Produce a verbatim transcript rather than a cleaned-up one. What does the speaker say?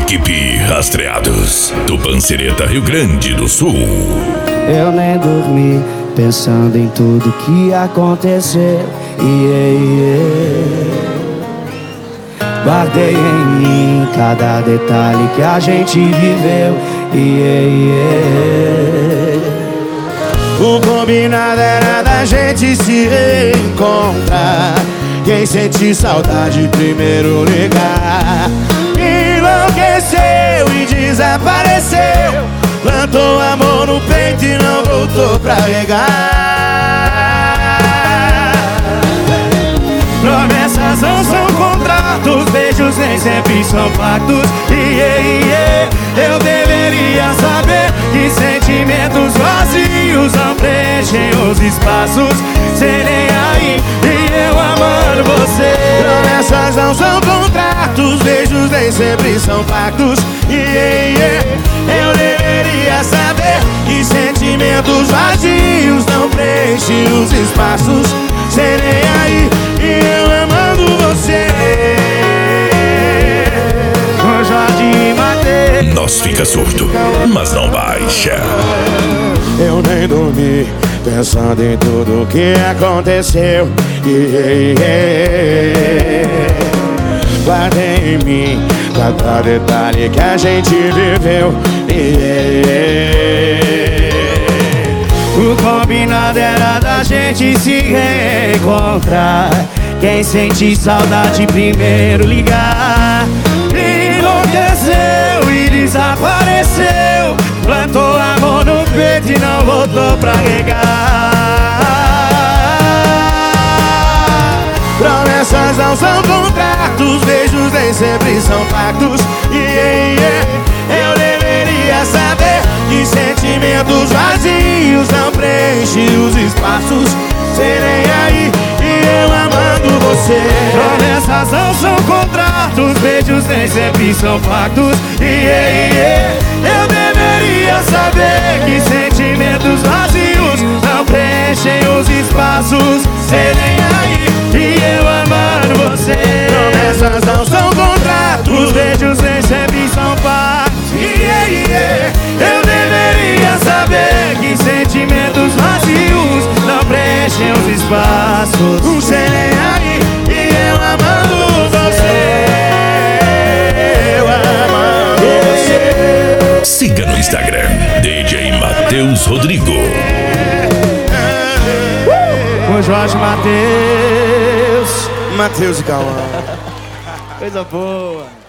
Equipe Rastreados, do Pancereta, Rio Grande do Sul. Eu nem dormi, pensando em tudo que aconteceu. Yeah, yeah. Guardei em mim cada detalhe que a gente viveu. Yeah, yeah. O combinado era da gente se reencontrar. Quem sente saudade primeiro ligar. Enlouqueceu e desapareceu. Plantou amor no peito e não voltou pra regar. Promessas não são contratos, beijos nem sempre são pactos. Yeah, yeah. Eu deveria saber que sentimentos vazios não preenchem os espaços. Cê nem aí e eu amando você. Promessas não são contratos, beijos nem sempre são pactos. Yeah, yeah. Eu deveria saber que sentimentos vazios não preenchem os espaços. Cê nem aí e eu amando você. Com Jorge Mateus. Nós fica surdo, mas não baixa. Eu nem dormi, pensando em tudo que aconteceu. Yeah, yeah. Guardei em mim cada detalhe que a gente viveu. Yeah. O combinado era da gente se reencontrar. Quem sente saudade primeiro ligar. Enlouqueceu e desapareceu. Plantou amor no peito e não voltou pra regar. Promessas não são contratos, beijos nem sempre são pactos. Yeah, yeah. Eu deveria saber que sentimentos vazios não preenchem os espaços. Serei aí e eu amando você. Promessas não são contratos, beijos nem sempre são pactos. Yeah, yeah. Eu deveria saber que sentimentos vazios não preenchem os espaços. Serei aí e eu amando você. Promessas não são contratos, beijos nem sempre são pactos. Yeah, yeah. Eu deveria saber que sentimentos vazios não preenchem os espaços. Um serei aí e eu amando você. Eu amando você. Siga no Instagram, D J Matheus Rodrigo. Com Jorge Mateus. Mateus e Cauã. Coisa boa.